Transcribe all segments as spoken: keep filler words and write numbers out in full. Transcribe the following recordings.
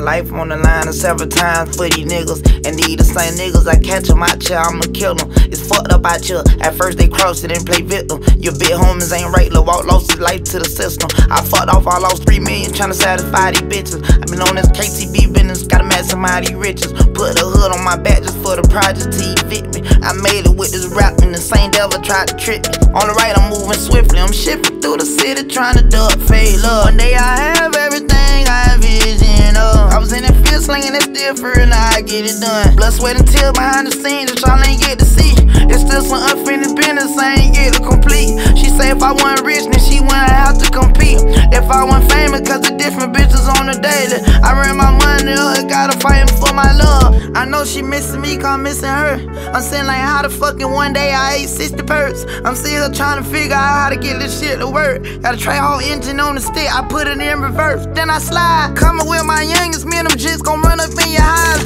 life on the line several times for these niggas. And these the same niggas I catch them out here, I'ma kill them. It's fucked up out here. At first they cross it and play victim. Your big homies ain't right, lil' walk lost his life to the system. I fucked off, I lost three million tryna satisfy these bitches. I been on this K T B business, gotta maximize these riches. Put the hood on my back just for the project to evict me. I made it with this rap and the same devil tried to trick me. On the right I'm moving swiftly, I'm shifting through the city trying to duck fade love. One day I have everything I envision of. I was in that field slinging that still for real, now I get it done. Blood, sweat and tears behind the scenes that y'all ain't get to see. It's still some unfinished business I ain't get to complete. She say if I wasn't rich then she wouldn't have to compete. If I wasn't famous cause the different bitches on the daily, I ran my money up, gotta fight for my love. I know she missing me cause I'm missing her. I'm saying like how the fucking one day I ate sixty perks. I'm still trying to figure out how to get this shit to work. Got a tray whole engine on the stick, I put it in reverse. Then I slide, coming with my youngest, me and them jits gon' run up in your eyes.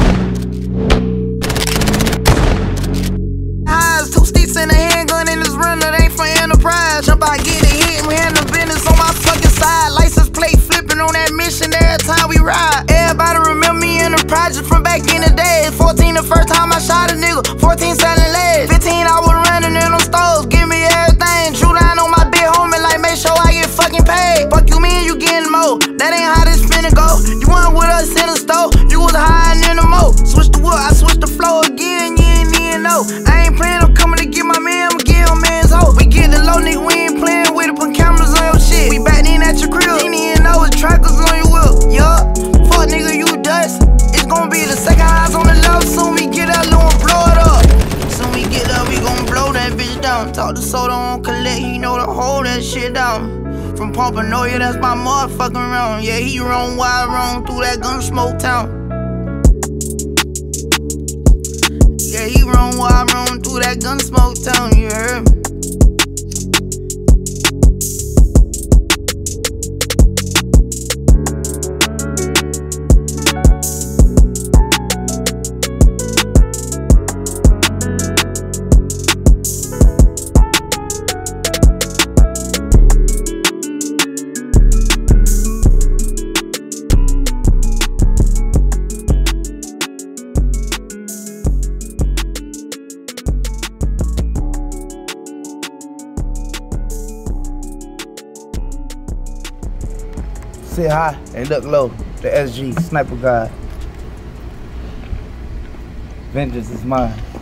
Eyes, two sticks and a handgun in this run that ain't for enterprise. Jump out, get it hit, we handle business on my fucking side. License plate flipping on that mission every time we ride. Everybody remember me in the project from back in the day. fourteen the first time I shot a nigga, fourteen selling legs. fifteen I was running in them stores, give me everything. Drew down on my big homie like make sure I get fucking paid. Fuck you mean you getting more, that ain't how this finna go. You weren't with us in the store, you was hiding in the mo. Switch the wood, I switched the flow again, you ain't even know. I ain't playing, I'm coming to get my man, I'ma give him man's hoe. We get the low nigga, we ain't playing with it, put cameras on your shit. We back in at your crib, you ain't even know it's trackers on your whip. Yup, fuck nigga, you dust. It's gonna be the second highs on the left, soon we get that low and blow it up. Soon we get up, we gon' blow that bitch down. Talk to Soda on collect, he know to hold that shit down. From Pompanoia, that's my motherfucking round. Yeah, he roam wild, roam through that gun smoke town. Yeah, he roam wild, roam through that gun smoke town, you heard me? Sit high and look low. The S G, Sniper God. Vengeance is mine.